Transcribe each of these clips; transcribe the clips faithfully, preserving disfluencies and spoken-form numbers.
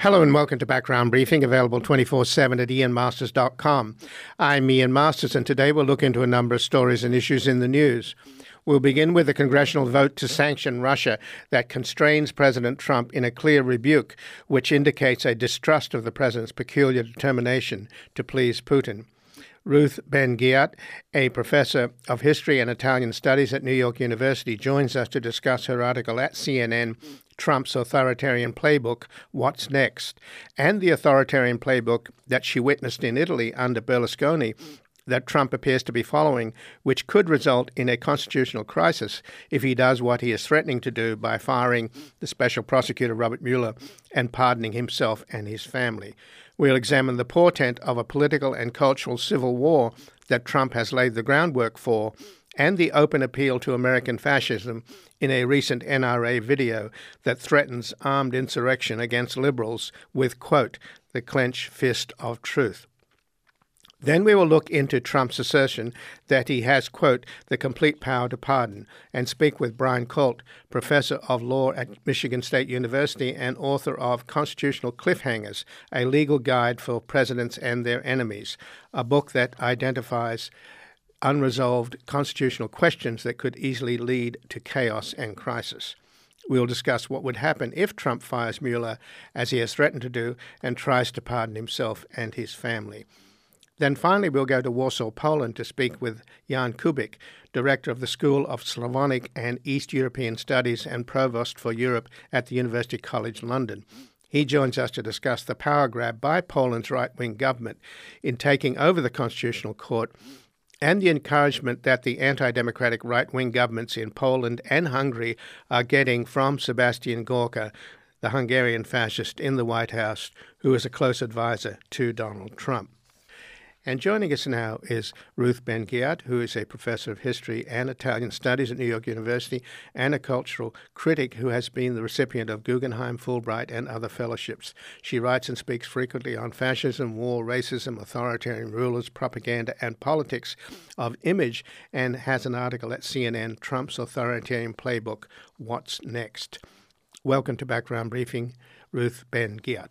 Hello and welcome to Background Briefing, available twenty-four seven at ian masters dot com. I'm Ian Masters, and today we'll look into a number of stories and issues in the news. We'll begin with a congressional vote to sanction Russia that constrains President Trump in a clear rebuke, which indicates a distrust of the president's peculiar determination to please Putin. Ruth Ben-Ghiat, a professor of history and Italian studies at New York University, joins us to discuss her article at C N N, Trump's Authoritarian Playbook, What's Next, and the authoritarian playbook that she witnessed in Italy under Berlusconi that Trump appears to be following, which could result in a constitutional crisis if he does what he is threatening to do by firing the special prosecutor Robert Mueller and pardoning himself and his family. We'll examine the portent of a political and cultural civil war that Trump has laid the groundwork for, and the open appeal to American fascism in a recent N R A video that threatens armed insurrection against liberals with, quote, the clenched fist of truth. Then we will look into Trump's assertion that he has, quote, the complete power to pardon, and speak with Brian Colt, professor of law at Michigan State University and author of Constitutional Cliffhangers, a legal guide for presidents and their enemies, a book that identifies unresolved constitutional questions that could easily lead to chaos and crisis. We'll discuss what would happen if Trump fires Mueller, as he has threatened to do, and tries to pardon himself and his family. Then finally, we'll go to Warsaw, Poland, to speak with Jan Kubik, director of the School of Slavonic and East European Studies and provost for Europe at the University College London. He joins us to discuss the power grab by Poland's right-wing government in taking over the Constitutional Court and the encouragement that the anti-democratic right-wing governments in Poland and Hungary are getting from Sebastian Gorka, the Hungarian fascist in the White House, who is a close advisor to Donald Trump. And joining us now is Ruth Ben-Ghiat, who is a professor of history and Italian studies at New York University and a cultural critic who has been the recipient of Guggenheim, Fulbright, and other fellowships. She writes and speaks frequently on fascism, war, racism, authoritarian rulers, propaganda, and politics of image, and has an article at C N N, Trump's Authoritarian Playbook, What's Next? Welcome to Background Briefing, Ruth Ben-Ghiat.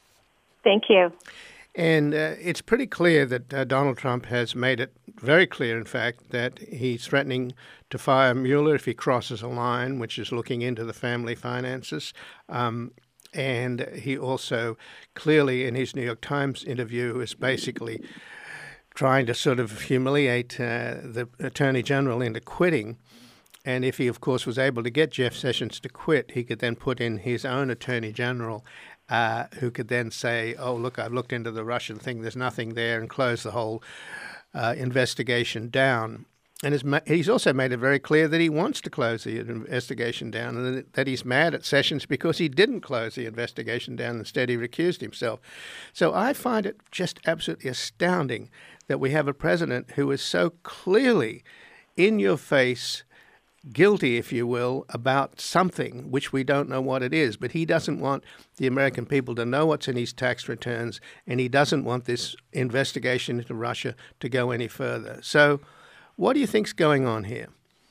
Thank you. And uh, it's pretty clear that uh, Donald Trump has made it very clear, in fact, that he's threatening to fire Mueller if he crosses a line, which is looking into the family finances. Um, and he also clearly, in his New York Times interview, is basically trying to sort of humiliate uh, the Attorney General into quitting. And if he, of course, was able to get Jeff Sessions to quit, he could then put in his own Attorney General, Uh, who could then say, oh, look, I've looked into the Russian thing, there's nothing there, and close the whole uh, investigation down. And his, he's also made it very clear that he wants to close the investigation down, and that he's mad at Sessions because he didn't close the investigation down. Instead, he recused himself. So I find it just absolutely astounding that we have a president who is so clearly in your face, guilty, if you will, about something which we don't know what it is. But he doesn't want the American people to know what's in his tax returns, and he doesn't want this investigation into Russia to go any further. So what do you think's going on here?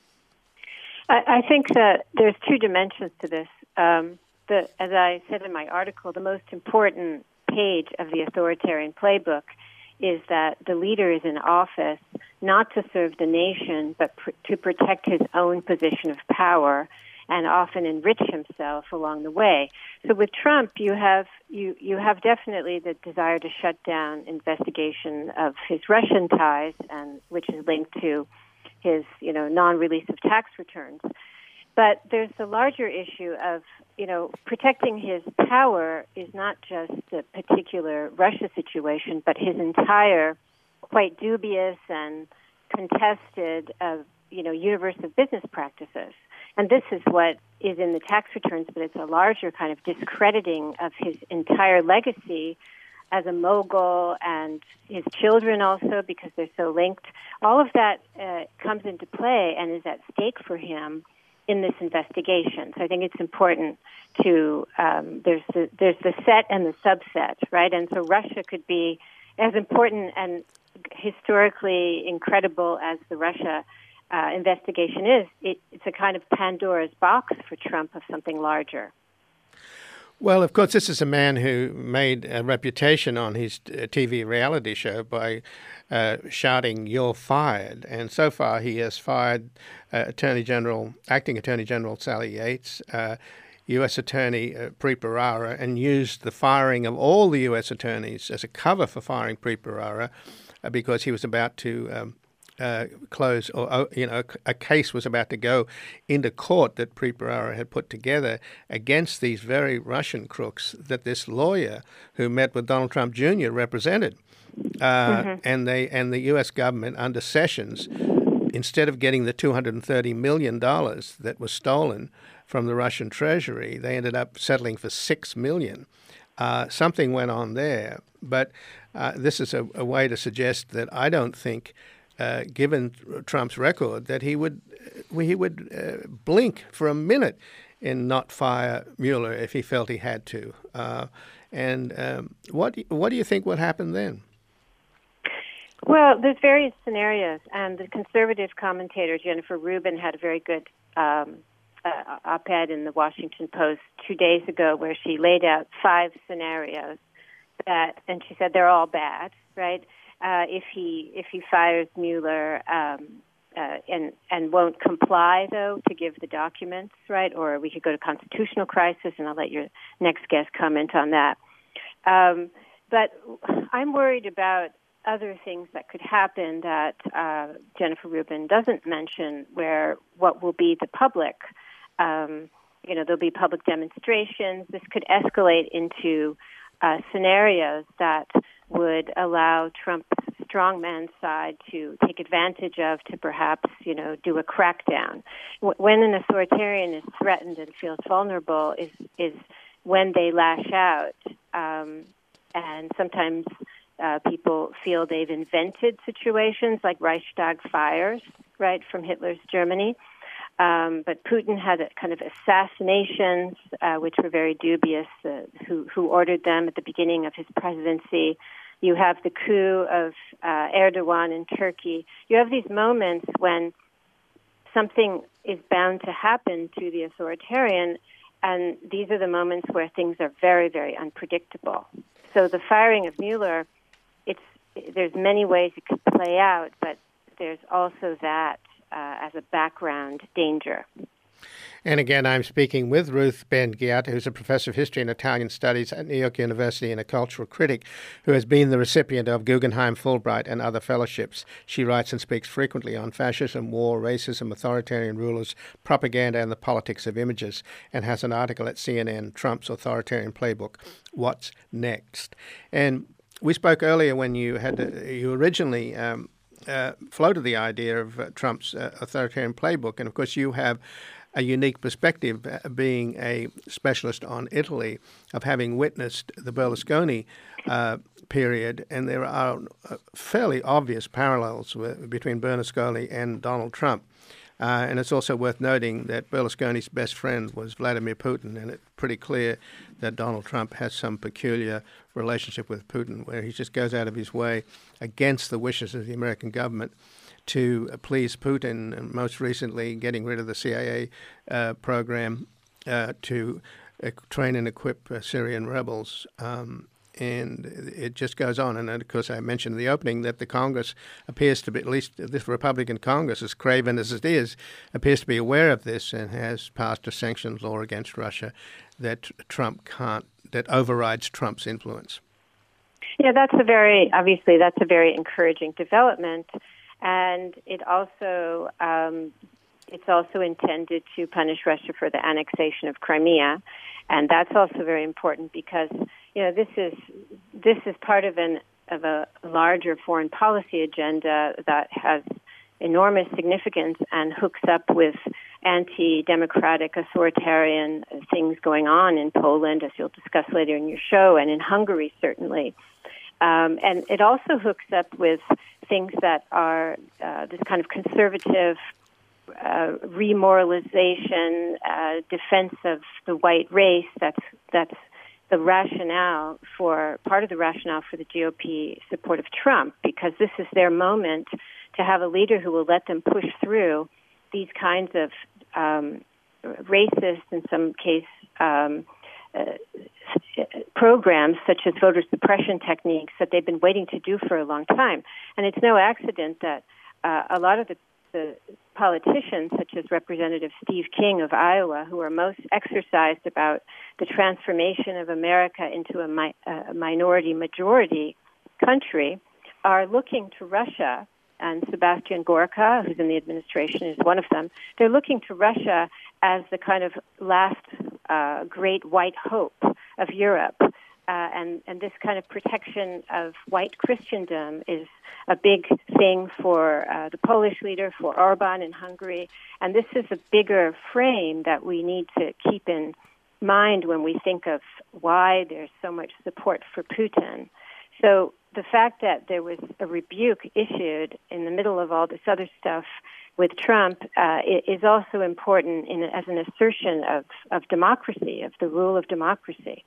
I, I think that there's two dimensions to this. Um, the, as I said in my article, the most important page of the authoritarian playbook is that the leader is in office not to serve the nation, but pr- to protect his own position of power and often enrich himself along the way. So with Trump, you have you, you have definitely the desire to shut down investigation of his Russian ties, and which is linked to his you know non-release of tax returns. But there's the larger issue of, you know, protecting his power is not just the particular Russia situation, but his entire quite dubious and contested, uh, you know, universe of business practices. And this is what is in the tax returns, but it's a larger kind of discrediting of his entire legacy as a mogul, and his children also, because they're so linked. All of that uh, comes into play and is at stake for him in this investigation. So I think it's important to, um, there's the, there's the set and the subset, right? And so Russia could be as important and historically incredible as the Russia uh, investigation is. It, it's a kind of Pandora's box for Trump of something larger. Well, of course, this is a man who made a reputation on his T V reality show by uh, shouting, "You're fired." And so far, he has fired uh, Attorney General, Acting Attorney General Sally Yates, uh, U S Attorney uh, Preet Bharara, and used the firing of all the U S attorneys as a cover for firing Preet Bharara uh, because he was about to um, uh, close, or uh, you know, a case was about to go into court that Preet Bharara had put together against these very Russian crooks that this lawyer who met with Donald Trump Junior represented. Uh, mm-hmm. And they and the U S government under Sessions, instead of getting the two hundred thirty million dollars that was stolen from the Russian treasury, they ended up settling for six million dollars. Uh, something went on there. But uh, this is a, a way to suggest that I don't think, uh, given Trump's record, that he would he would uh, blink for a minute and not fire Mueller if he felt he had to. Uh, and um, what what do you think would happen then? Well, there's various scenarios, and the conservative commentator Jennifer Rubin had a very good um, uh, op-ed in the Washington Post two days ago where she laid out five scenarios that, and she said they're all bad, right? Uh, if he if he fires Mueller um, uh, and and won't comply, though, to give the documents, right? Or we could go to constitutional crisis, and I'll let your next guest comment on that. Um, but I'm worried about other things that could happen that uh, Jennifer Rubin doesn't mention, where what will be the public, um, you know, there'll be public demonstrations. This could escalate into uh, scenarios that would allow Trump's strongman side to take advantage of to perhaps, you know, do a crackdown. When an authoritarian is threatened and feels vulnerable is, is when they lash out, um, and sometimes Uh, people feel they've invented situations like Reichstag fires, right, from Hitler's Germany. Um, but Putin had a kind of assassinations, uh, which were very dubious, uh, who, who ordered them at the beginning of his presidency. You have the coup of uh, Erdogan in Turkey. You have these moments when something is bound to happen to the authoritarian, and these are the moments where things are very, very unpredictable. So the firing of Mueller, it's there's many ways it could play out, but there's also that uh, as a background danger. And again, I'm speaking with Ruth Ben-Ghiat, who's a professor of history and Italian studies at New York University and a cultural critic who has been the recipient of Guggenheim, Fulbright, and other fellowships. She writes and speaks frequently on fascism, war, racism, authoritarian rulers, propaganda, and the politics of images, and has an article at C N N, Trump's Authoritarian Playbook, What's Next? And we spoke earlier when you had uh, you originally um, uh, floated the idea of uh, Trump's uh, authoritarian playbook, and of course you have a unique perspective, uh, being a specialist on Italy, of having witnessed the Berlusconi uh, period, and there are uh, fairly obvious parallels with, between Berlusconi and Donald Trump. Uh, and it's also worth noting that Berlusconi's best friend was Vladimir Putin, and it's pretty clear that Donald Trump has some peculiar relationship with Putin, where he just goes out of his way against the wishes of the American government to please Putin, and most recently getting rid of the C I A uh, program uh, to uh, train and equip uh, Syrian rebels. Um, And it just goes on. And of course, I mentioned in the opening that the Congress appears to be, at least this Republican Congress, as craven as it is, appears to be aware of this and has passed a sanctions law against Russia that Trump can't, that overrides Trump's influence. Yeah, that's a very, obviously, that's a very encouraging development. And it also, um, it's also intended to punish Russia for the annexation of Crimea. And that's also very important because, you know, this is this is part of an of a larger foreign policy agenda that has enormous significance and hooks up with anti-democratic, authoritarian things going on in Poland, as you'll discuss later in your show, and in Hungary, certainly. Um, and it also hooks up with things that are uh, this kind of conservative Uh, remoralization, uh, defense of the white race. That's that's the rationale for part of the rationale for the G O P support of Trump, because this is their moment to have a leader who will let them push through these kinds of um, racist, in some case, um, uh, programs such as voter suppression techniques that they've been waiting to do for a long time. And it's no accident that uh, a lot of the, the politicians, such as Representative Steve King of Iowa, who are most exercised about the transformation of America into a, mi- a minority-majority country, are looking to Russia, and Sebastian Gorka, who's in the administration, is one of them. They're looking to Russia as the kind of last uh, great white hope of Europe. Uh, and, and this kind of protection of white Christendom is a big thing for uh, the Polish leader, for Orban in Hungary. And this is a bigger frame that we need to keep in mind when we think of why there's so much support for Putin. So the fact that there was a rebuke issued in the middle of all this other stuff with Trump uh, is also important in, as an assertion of, of democracy, of the rule of democracy.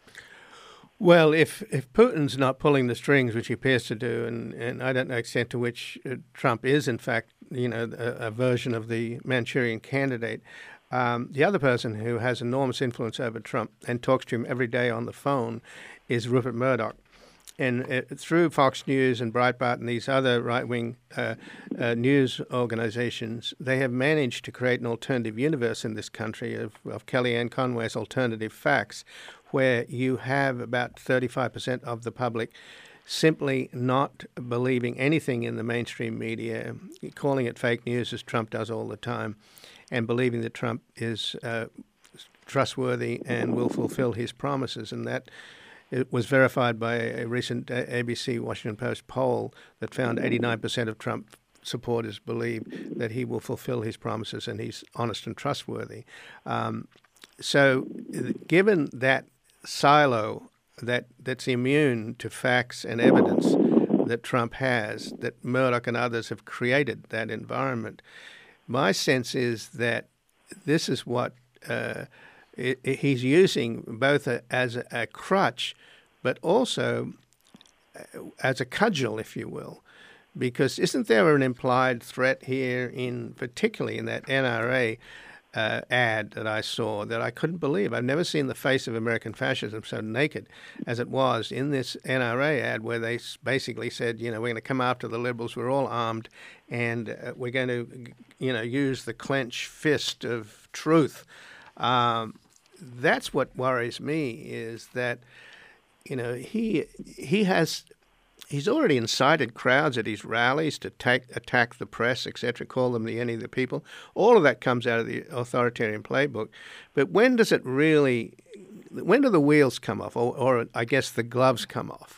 Well, if, if Putin's not pulling the strings, which he appears to do, and, and I don't know the extent to which uh, Trump is, in fact, you know, a, a version of the Manchurian Candidate, um, the other person who has enormous influence over Trump and talks to him every day on the phone is Rupert Murdoch. And uh, through Fox News and Breitbart and these other right-wing uh, uh, news organizations, they have managed to create an alternative universe in this country of, of Kellyanne Conway's Alternative Facts, where you have about thirty-five percent of the public simply not believing anything in the mainstream media, calling it fake news as Trump does all the time, and believing that Trump is uh, trustworthy and will fulfill his promises. And that it was verified by a recent A B C Washington Post poll that found eighty-nine percent of Trump supporters believe that he will fulfill his promises and he's honest and trustworthy. Um, so given that silo that, that's immune to facts and evidence that Trump has, that Murdoch and others have created that environment, my sense is that this is what uh, it, it, he's using both a, as a, a crutch, but also as a cudgel, if you will, because isn't there an implied threat here, in particularly in that N R A uh, ad that I saw that I couldn't believe? I've never seen the face of American fascism so naked as it was in this N R A ad, where they basically said, you know, we're going to come after the liberals, we're all armed, and uh, we're going to, you know, use the clenched fist of truth. Um, that's what worries me, is that, you know, he he has he's already incited crowds at his rallies to take, attack the press, et cetera, call them the enemy of the people. All of that comes out of the authoritarian playbook. But when does it really, when do the wheels come off, or, or I guess the gloves come off?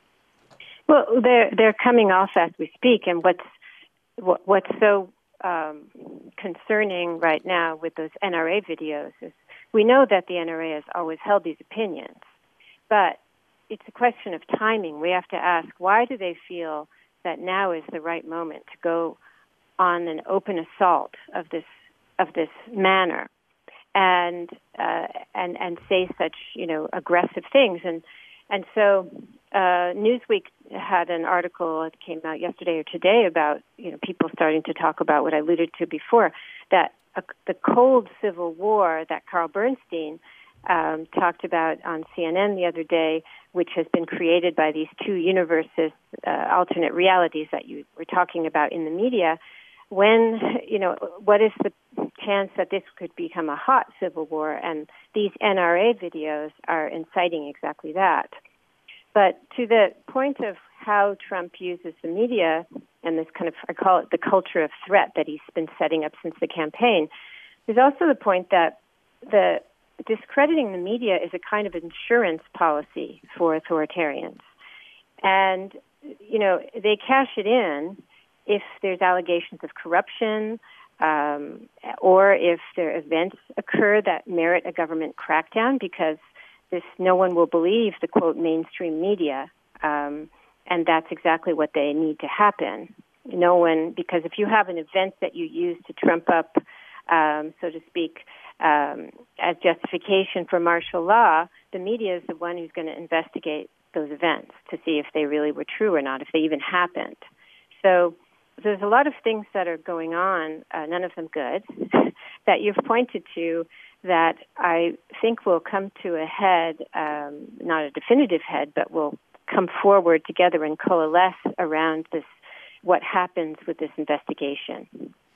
Well, they're they're coming off as we speak, and what's what, what's so um, concerning right now with those N R A videos is we know that the N R A has always held these opinions, but it's a question of timing. We have to ask, why do they feel that now is the right moment to go on an open assault of this of this manner, and uh, and and say such, you know, aggressive things? And and so uh, Newsweek had an article that came out yesterday or today about, you know, people starting to talk about what I alluded to before, that uh, the cold civil war that Carl Bernstein Um, talked about on C N N the other day, which has been created by these two universes, uh, alternate realities that you were talking about in the media. When, you know, what is the chance that this could become a hot civil war? And these N R A videos are inciting exactly that. But to the point of how Trump uses the media and this kind of, I call it the culture of threat that he's been setting up since the campaign, there's also the point that the discrediting the media is a kind of insurance policy for authoritarians. And, you know, they cash it in if there's allegations of corruption, um, or if there events occur that merit a government crackdown, because this no one will believe the, quote, mainstream media. Um, and that's exactly what they need to happen. No one, because if you have an event that you use to trump up, um, so to speak, Um, as justification for martial law, the media is the one who's going to investigate those events to see if they really were true or not, if they even happened. So there's a lot of things that are going on, uh, none of them good, that you've pointed to, that I think will come to a head, um, not a definitive head, but will come forward together and coalesce around this, what happens with this investigation.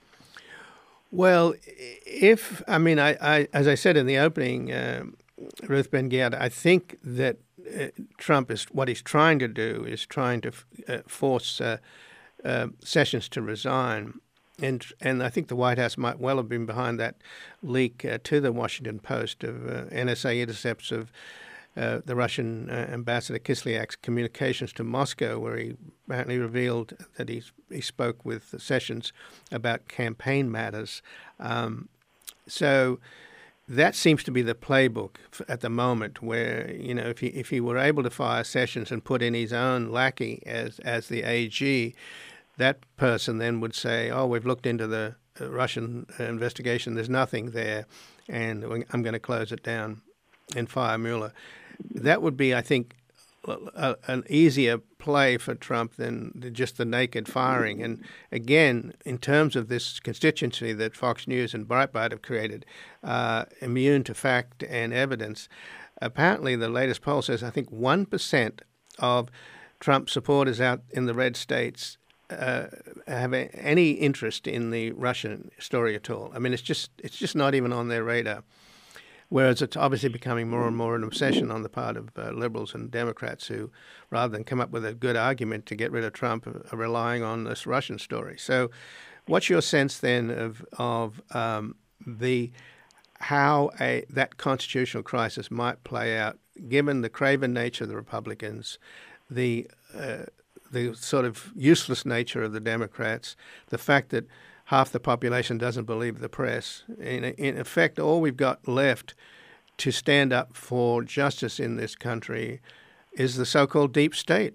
Well, if, I mean, I, I as I said in the opening, um, Ruth Ben-Ghiat, I think that uh, Trump is, what he's trying to do is trying to uh, force uh, uh, Sessions to resign. And and I think the White House might well have been behind that leak uh, to the Washington Post of uh, N S A intercepts of uh, the Russian uh, ambassador Kislyak's communications to Moscow, where he apparently revealed that he he spoke with Sessions about campaign matters. Um, so that seems to be the playbook at the moment, where, you know, if he if he were able to fire Sessions and put in his own lackey as as the A G, that person then would say, oh, we've looked into the Russian investigation, there's nothing there, and I'm going to close it down and fire Mueller. That would be, I think, a, an easier play for Trump than just the naked firing. And again, in terms of this constituency that Fox News and Breitbart have created, uh, immune to fact and evidence, apparently the latest poll says, I think, one percent of Trump supporters out in the red states Uh, have a, any interest in the Russian story at all. I mean, it's just it's just not even on their radar. Whereas it's obviously becoming more and more an obsession on the part of uh, liberals and Democrats who, rather than come up with a good argument to get rid of Trump, are relying on this Russian story. So, what's your sense then of of um, the how a that constitutional crisis might play out, given the craven nature of the Republicans, the uh, the sort of useless nature of the Democrats, the fact that half the population doesn't believe the press. In, in effect, all we've got left to stand up for justice in this country is the so-called deep state.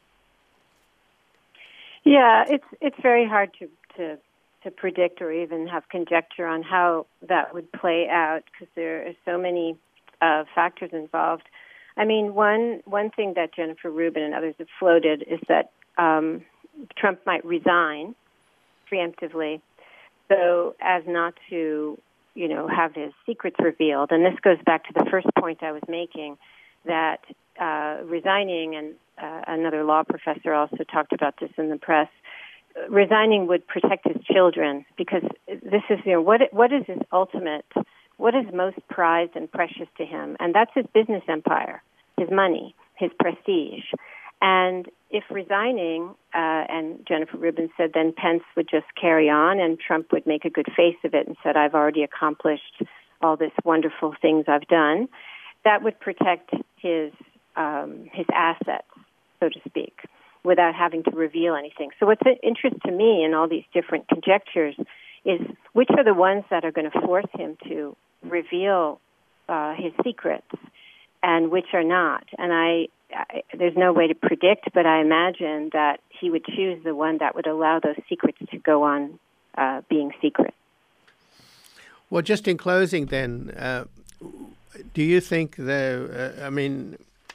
Yeah, it's it's very hard to, to, to predict or even have conjecture on how that would play out, because there are so many uh, factors involved. I mean, one one thing that Jennifer Rubin and others have floated is that um, Trump might resign preemptively, so as not to, you know, have his secrets revealed. And this goes back to the first point I was making, that uh, resigning, and uh, another law professor also talked about this in the press, resigning would protect his children, because this is, you know, what what is his ultimate, what is most prized and precious to him, and that's his business empire, his money, his prestige. And if resigning, uh, and Jennifer Rubin said then Pence would just carry on and Trump would make a good face of it and said, I've already accomplished all this wonderful things I've done, that would protect his um, his assets, so to speak, without having to reveal anything. So what's of interest to me in all these different conjectures is which are the ones that are going to force him to reveal uh, his secrets and which are not. And I, I, there's no way to predict, but I imagine that he would choose the one that would allow those secrets to go on uh, being secret. Well, just in closing then, uh, do you think there, uh, I mean,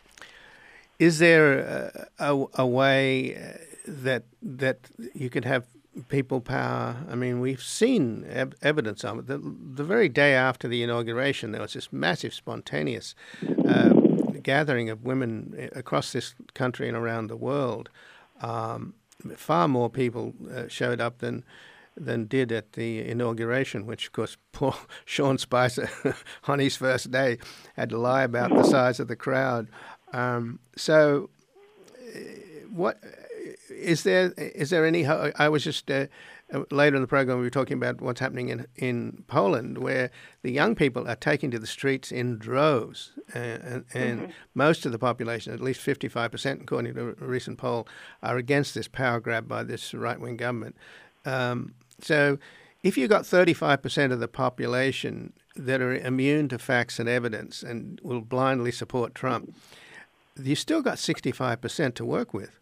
is there a, a, a way that that you could have people power? I mean, we've seen ev- evidence of it. The, the very day after the inauguration, there was this massive spontaneous uh, gathering of women across this country and around the world. Um, far more people uh, showed up than than did at the inauguration, which, of course, poor Sean Spicer on his first day had to lie about the size of the crowd. Um, so what... Is there is there any? I was just uh, later in the program we were talking about what's happening in in Poland, where the young people are taking to the streets in droves, uh, and, and mm-hmm. most of the population, at least fifty-five percent, according to a recent poll, are against this power grab by this right-wing government. Um, so, if you got thirty-five percent of the population that are immune to facts and evidence and will blindly support Trump, you still got sixty-five percent to work with.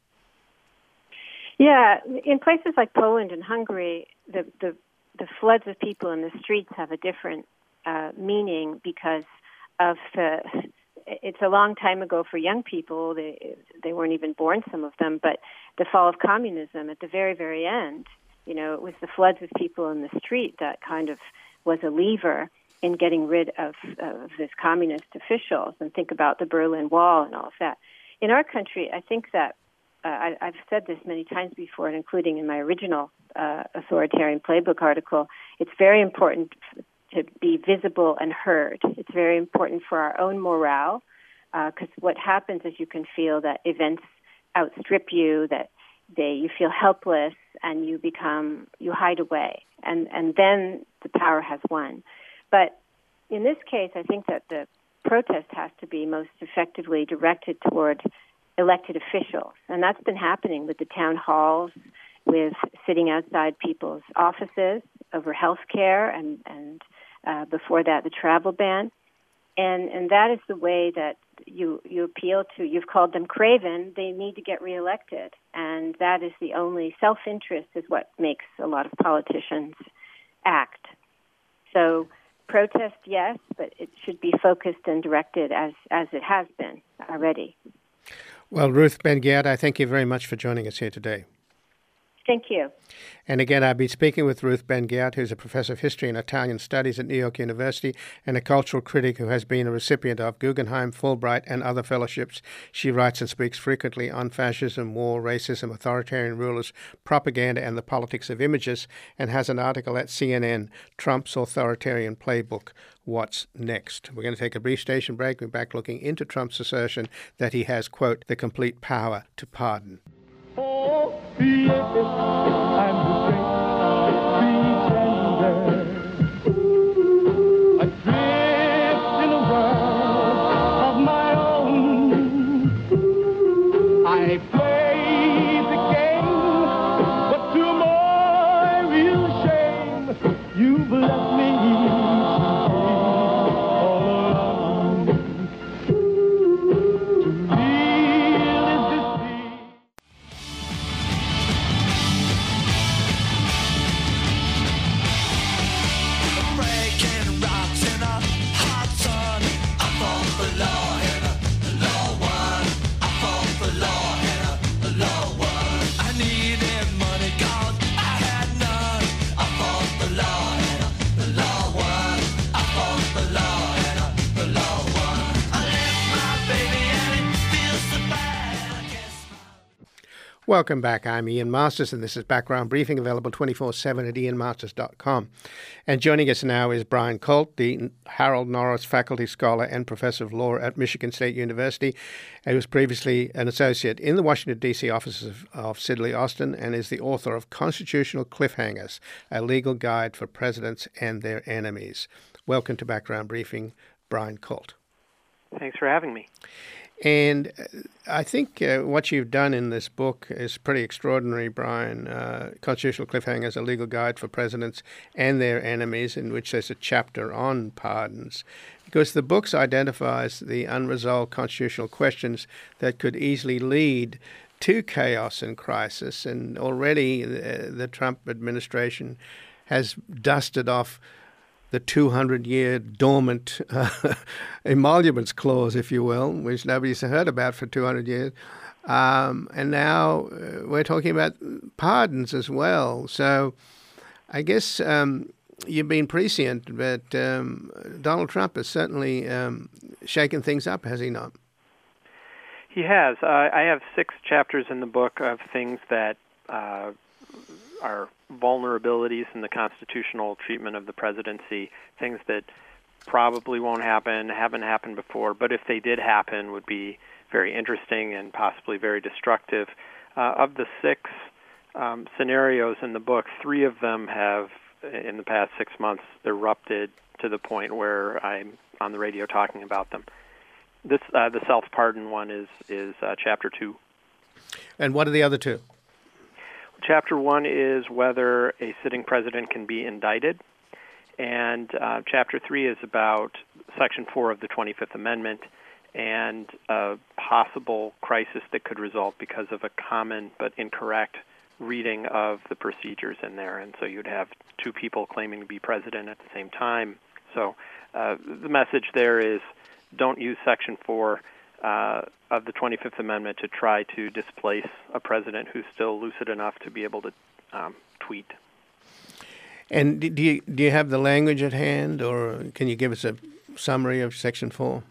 Yeah, in places like Poland and Hungary, the, the, the floods of people in the streets have a different uh, meaning because of the. It's a long time ago for young people. They they weren't even born, some of them. But the fall of communism at the very, very end, you know, it was the floods of people in the street that kind of was a lever in getting rid of, of this communist officials, and think about the Berlin Wall and all of that. In our country, I think that, uh, I, I've said this many times before, and including in my original uh, authoritarian playbook article, it's very important to be visible and heard. It's very important for our own morale, because uh, what happens is you can feel that events outstrip you, that they you feel helpless, and you become you hide away, and and then the power has won. But in this case, I think that the protest has to be most effectively directed toward elected officials, and that's been happening with the town halls, with sitting outside people's offices over health care, and and uh, before that the travel ban, and and that is the way that you you appeal to. You've called them craven. They need to get reelected, and that is the only self-interest is what makes a lot of politicians act. So protest, yes, but it should be focused and directed as as it has been already. Well, Ruth Ben-Ghiat, I thank you very much for joining us here today. Thank you. And again, I'll be speaking with Ruth Ben-Ghiat, who's a professor of history and Italian studies at New York University and a cultural critic who has been a recipient of Guggenheim, Fulbright, and other fellowships. She writes and speaks frequently on fascism, war, racism, authoritarian rulers, propaganda, and the politics of images, and has an article at C N N, Trump's Authoritarian Playbook, What's Next? We're going to take a brief station break. We're back looking into Trump's assertion that he has, quote, the complete power to pardon. Oh, yes, I'm the strength, be tender. Adrift in a world of my own. I play the game, but to my real shame, you've left me all alone. To real is deceit. Breaking rocks in a hot sun. I fall for law and a law one. I fall for law and a law one. I needed money, cause I had none. I fall for law and a law one. I fall for law and a law one. I left my baby and it feels so bad. I can't smile. Welcome back. I'm Ian Masters, and this is Background Briefing, available twenty-four seven at ian masters dot com. And joining us now is Brian Colt, the Harold Norris Faculty Scholar and Professor of Law at Michigan State University. He was previously an associate in the Washington, D C offices of, of Sidley Austin, and is the author of Constitutional Cliffhangers, a legal guide for presidents and their enemies. Welcome to Background Briefing, Brian Colt. Thanks for having me. And I think uh, what you've done in this book is pretty extraordinary, Brian. Uh, Constitutional Cliffhangers, a legal guide for presidents and their enemies, in which there's a chapter on pardons. Because the book identifies the unresolved constitutional questions that could easily lead to chaos and crisis. And already the, the Trump administration has dusted off the two hundred year dormant uh, emoluments clause, if you will, which nobody's heard about for two hundred years. Um, and now uh, we're talking about pardons as well. So I guess um, you've been prescient, but um, Donald Trump has certainly um, shaken things up, has he not? He has. Uh, I have six chapters in the book of things that uh, are vulnerabilities in the constitutional treatment of the presidency, things that probably won't happen, haven't happened before, but if they did happen, would be very interesting and possibly very destructive. Uh, of the six um, scenarios in the book, three of them have, in the past six months, erupted to the point where I'm on the radio talking about them. This, uh, the self-pardon one is, is uh, chapter two. And what are the other two? Chapter one is whether a sitting president can be indicted, and uh, Chapter three is about Section four of the twenty-fifth Amendment and a possible crisis that could result because of a common but incorrect reading of the procedures in there. And so you'd have two people claiming to be president at the same time. So uh, the message there is don't use Section four Uh, of the twenty-fifth Amendment to try to displace a president who's still lucid enough to be able to um, tweet. And d- do you do you have the language at hand, or can you give us a summary of Section four?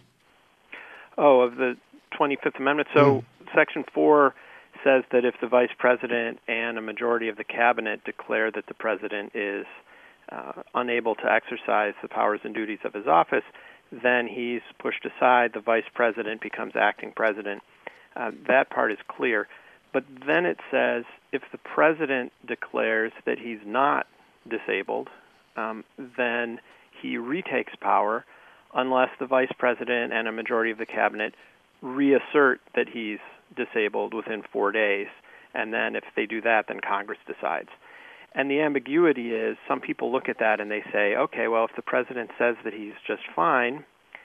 Oh, of the twenty-fifth Amendment. So mm. Section four says that if the Vice President and a majority of the Cabinet declare that the President is uh, unable to exercise the powers and duties of his office, then he's pushed aside. The Vice President becomes acting President. Uh, that part is clear. But then it says if the President declares that he's not disabled, um, then he retakes power unless the Vice President and a majority of the Cabinet reassert that he's disabled within four days. And then if they do that, then Congress decides. And the ambiguity is some people look at that and they say, okay, well, if the President says that he's just fine,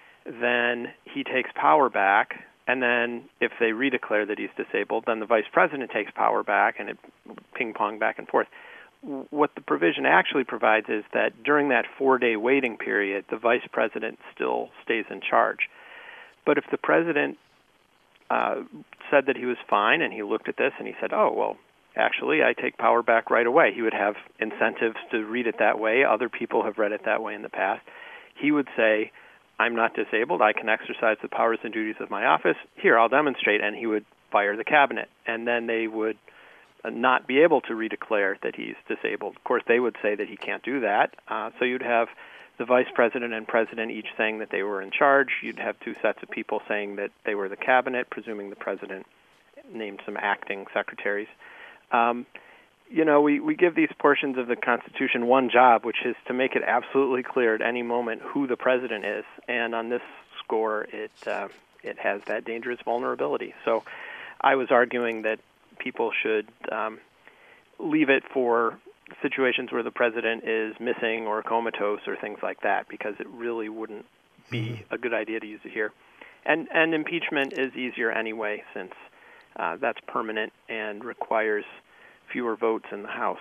then he takes power back. And then if they redeclare that he's disabled, then the Vice President takes power back, and it ping-pong back and forth. What the provision actually provides is that during that four-day waiting period, the Vice President still stays in charge. But if the President uh, said that he was fine, and he looked at this and he said, oh, well, actually, I take power back right away, he would have incentives to read it that way. Other people have read it that way in the past. He would say, I'm not disabled. I can exercise the powers and duties of my office. Here, I'll demonstrate. And he would fire the Cabinet. And then they would not be able to redeclare that he's disabled. Of course, they would say that he can't do that. Uh, so you'd have the Vice President and President each saying that they were in charge. You'd have two sets of people saying that they were the Cabinet, presuming the President named some acting secretaries. Um, you know, we, we give these portions of the Constitution one job, which is to make it absolutely clear at any moment who the President is. And on this score, it uh, it has that dangerous vulnerability. So I was arguing that people should um, leave it for situations where the President is missing or comatose or things like that, because it really wouldn't be a good idea to use it here. And, and impeachment is easier anyway, since uh, that's permanent and requires fewer votes in the House.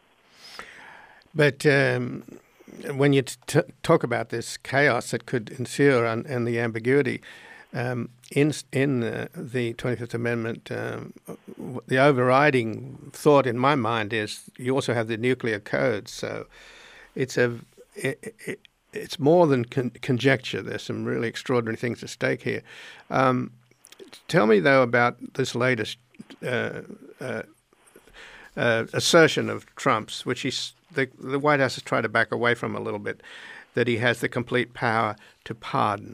But um, when you t- talk about this chaos that could ensue and, and the ambiguity, um, in in uh, the twenty-fifth Amendment, um, the overriding thought in my mind is you also have the nuclear code. So it's a it, it, it's more than con- conjecture. There's some really extraordinary things at stake here. Um, tell me though about this latest Uh, uh, Uh, assertion of Trump's, which he's, the, the White House has tried to back away from a little bit, that he has the complete power to pardon.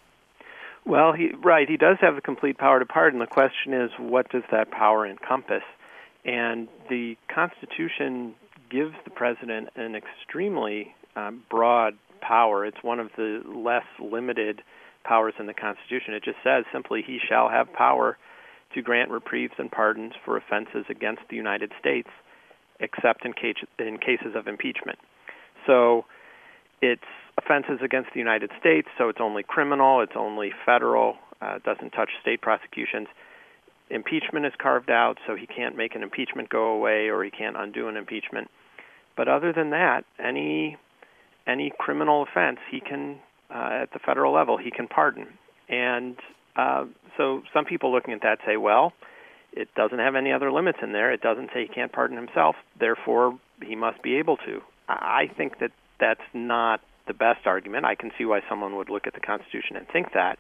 Well, he, right, he does have the complete power to pardon. The question is, what does that power encompass? And the Constitution gives the President an extremely um, broad power. It's one of the less limited powers in the Constitution. It just says simply, he shall have power to grant reprieves and pardons for offenses against the United States, except in, case, in cases of impeachment. So it's offenses against the United States, so it's only criminal, it's only federal, uh, it doesn't touch state prosecutions. Impeachment is carved out, so he can't make an impeachment go away or he can't undo an impeachment. But other than that, any any criminal offense, he can, uh, at the federal level, he can pardon. And Uh, so some people looking at that say, well, it doesn't have any other limits in there. It doesn't say he can't pardon himself. Therefore, he must be able to. I think that that's not the best argument. I can see why someone would look at the Constitution and think that.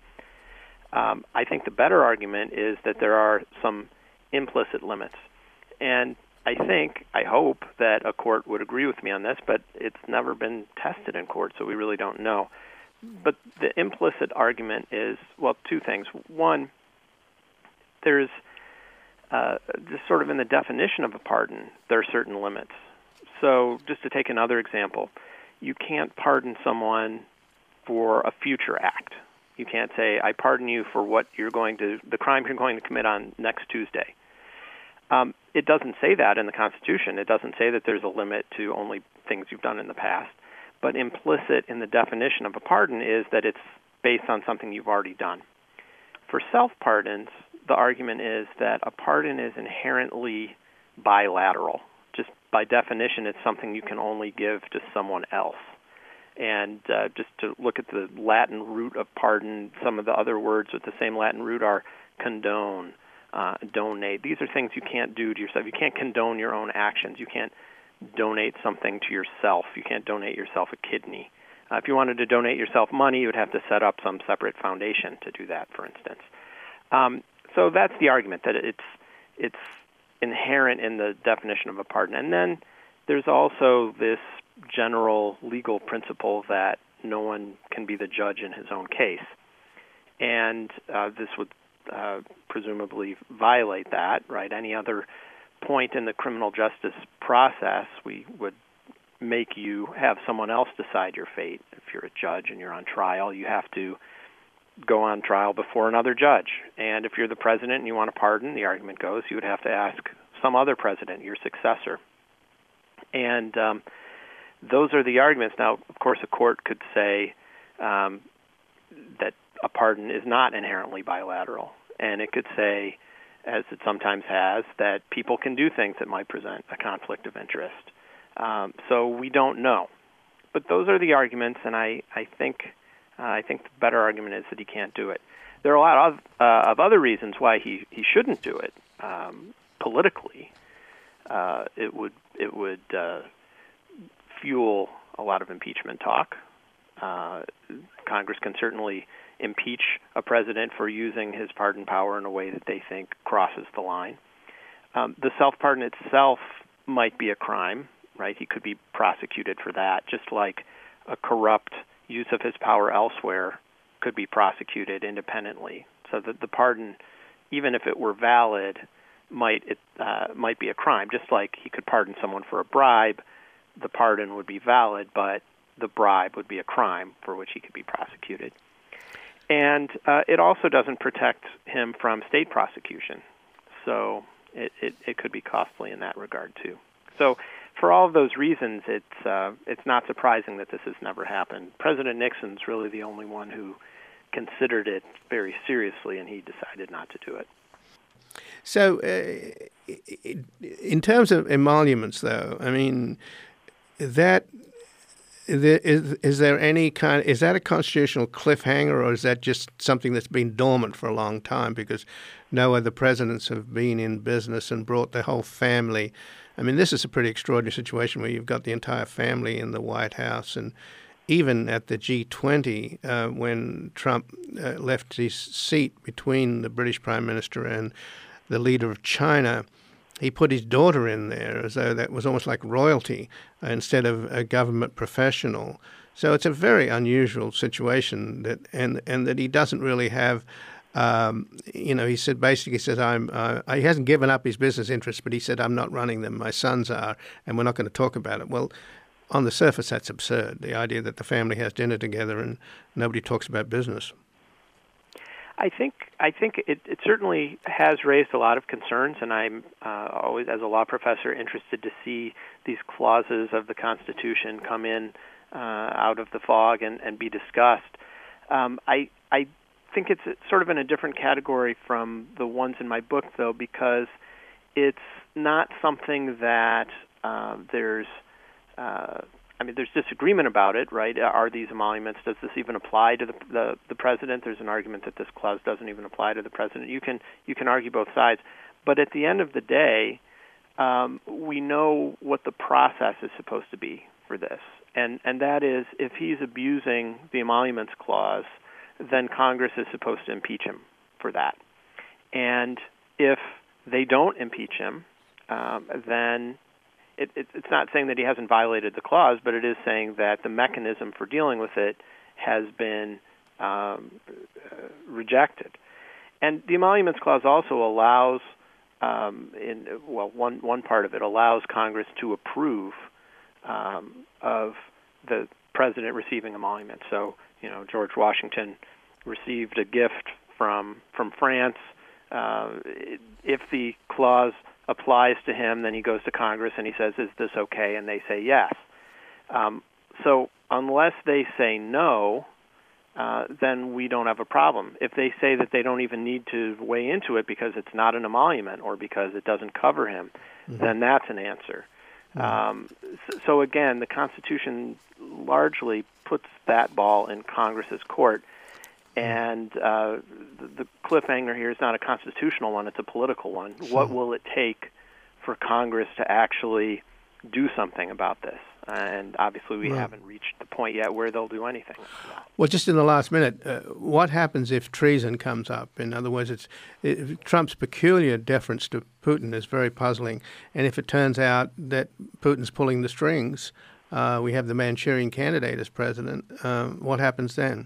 Um, I think the better argument is that there are some implicit limits. And I think, I hope that a court would agree with me on this, but it's never been tested in court, so we really don't know. But the implicit argument is, well, two things. One, there's uh, just sort of in the definition of a pardon, there are certain limits. So just to take another example, you can't pardon someone for a future act. You can't say, I pardon you for what you're going to, the crime you're going to commit on next Tuesday. Um, it doesn't say that in the Constitution. It doesn't say that there's a limit to only things you've done in the past. But implicit in the definition of a pardon is that it's based on something you've already done. For self-pardons, the argument is that a pardon is inherently bilateral. Just by definition, it's something you can only give to someone else. And uh, just to look at the Latin root of pardon, some of the other words with the same Latin root are condone, uh, donate. These are things you can't do to yourself. You can't condone your own actions. You can't donate something to yourself. You can't donate yourself a kidney. Uh, if you wanted to donate yourself money, you would have to set up some separate foundation to do that, for instance. Um, so that's the argument, that it's it's inherent in the definition of a pardon. And then there's also this general legal principle that no one can be the judge in his own case. And uh, this would uh, presumably violate that, right? Any other point in the criminal justice process, we would make you have someone else decide your fate. If you're a judge and you're on trial, you have to go on trial before another judge. And if you're the president and you want to pardon, the argument goes, you would have to ask some other president, your successor. And um, those are the arguments. Now, of course, a court could say um, that a pardon is not inherently bilateral. And it could say, as it sometimes has, that people can do things that might present a conflict of interest. Um, so we don't know. But those are the arguments, and I, I think uh, I think the better argument is that he can't do it. There are a lot of, uh, of other reasons why he, he shouldn't do it. Um, politically, uh, it would it would uh, fuel a lot of impeachment talk. Uh, Congress can certainly impeach a president for using his pardon power in a way that they think crosses the line. Um, the self-pardon itself might be a crime, right? He could be prosecuted for that, just like a corrupt use of his power elsewhere could be prosecuted independently. So that the pardon, even if it were valid, might it uh, might be a crime. Just like he could pardon someone for a bribe, the pardon would be valid, but the bribe would be a crime for which he could be prosecuted. And uh, it also doesn't protect him from state prosecution. So it, it, it could be costly in that regard, too. So for all of those reasons, it's uh, it's not surprising that this has never happened. President Nixon's really the only one who considered it very seriously, and he decided not to do it. So uh, in terms of emoluments, though, I mean, that is, is there any kind, is that a constitutional cliffhanger, or is that just something that's been dormant for a long time because no other presidents have been in business and brought their whole family? I mean, this is a pretty extraordinary situation where you've got the entire family in the White House, and even at the G twenty, uh, when Trump uh, left his seat between the British Prime Minister and the leader of China, he put his daughter in there as though that was almost like royalty uh, instead of a government professional. So it's a very unusual situation that, and and that he doesn't really have. Um, you know, he said basically, he said, I'm, uh, he hasn't given up his business interests, but he said, I'm not running them. My sons are, and we're not going to talk about it. Well, on the surface, that's absurd. The idea that the family has dinner together and nobody talks about business. I think I think it, it certainly has raised a lot of concerns, and I'm uh, always, as a law professor, interested to see these clauses of the Constitution come in uh, out of the fog and, and be discussed. Um, I I think it's sort of in a different category from the ones in my book, though, because it's not something that uh, there's uh, I mean, there's disagreement about it, right? Are these emoluments, does this even apply to the, the the president? There's an argument that this clause doesn't even apply to the president. You can you can argue both sides. But at the end of the day, um, we know what the process is supposed to be for this. And, and that is, if he's abusing the emoluments clause, then Congress is supposed to impeach him for that. And if they don't impeach him, um, then It, it, it's not saying that he hasn't violated the clause, but it is saying that the mechanism for dealing with it has been um, uh, rejected. And the emoluments clause also allows, um, in well, one one part of it allows Congress to approve um, of the president receiving emoluments. So, you know, George Washington received a gift from from France. Uh, if the clause applies to him, then he goes to Congress and he says, is this okay? And they say yes. Um, so unless they say no, uh, then we don't have a problem. If they say that they don't even need to weigh into it because it's not an emolument or because it doesn't cover him, mm-hmm. then that's an answer. Mm-hmm. Um, so, so again, the Constitution largely puts that ball in Congress's court. And uh, the, the cliffhanger here is not a constitutional one, it's a political one. Mm-hmm. What will it take for Congress to actually do something about this. And obviously we Right. haven't reached the point yet where they'll do anything. Well, just in the last minute, uh, what happens if treason comes up? In other words, it's it, Trump's peculiar deference to Putin is very puzzling. And if it turns out that Putin's pulling the strings, uh, we have the Manchurian candidate as president, um, what happens then?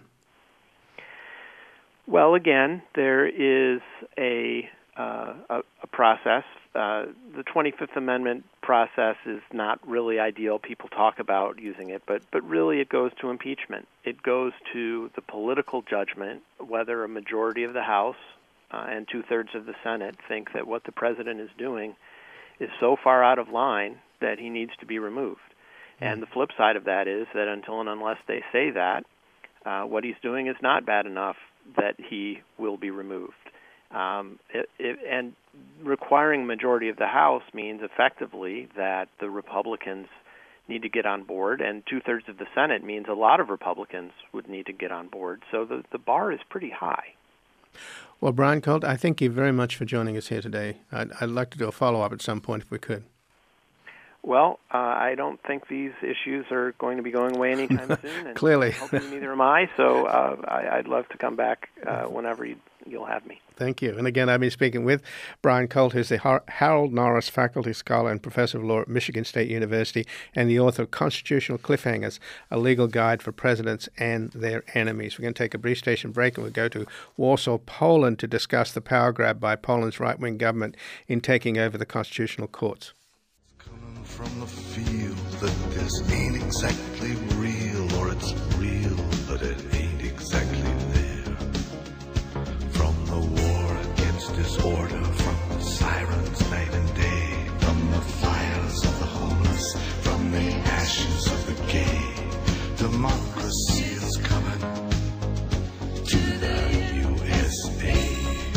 Well, again, there is a uh, a, a process. Uh, the twenty-fifth Amendment process is not really ideal. People talk about using it, but but really it goes to impeachment. It goes to the political judgment whether a majority of the House uh, and two-thirds of the Senate think that what the president is doing is so far out of line that he needs to be removed. Mm. And the flip side of that is that until and unless they say that, uh, what he's doing is not bad enough that he will be removed. Um, it, it, and requiring majority of the House means effectively that the Republicans need to get on board, and two-thirds of the Senate means a lot of Republicans would need to get on board. So the, the bar is pretty high. Well, Brian Colt, I thank you very much for joining us here today. I'd, I'd like to do a follow-up at some point if we could. Well, uh, I don't think these issues are going to be going away anytime soon. And Clearly. Hopefully neither am I, so uh, I, I'd love to come back uh, whenever you, you'll have me. Thank you. And again, I've been speaking with Brian Colt, who's the Har- Harold Norris Faculty Scholar and Professor of Law at Michigan State University and the author of Constitutional Cliffhangers, a legal guide for presidents and their enemies. We're going to take a brief station break and we'll go to Warsaw, Poland to discuss the power grab by Poland's right-wing government in taking over the constitutional courts. From the field that this ain't exactly real, or it's real but it ain't exactly there. From the war against disorder, from the sirens night and day, from the fires of the homeless, from the ashes of the gay, democracy is coming to the U S A.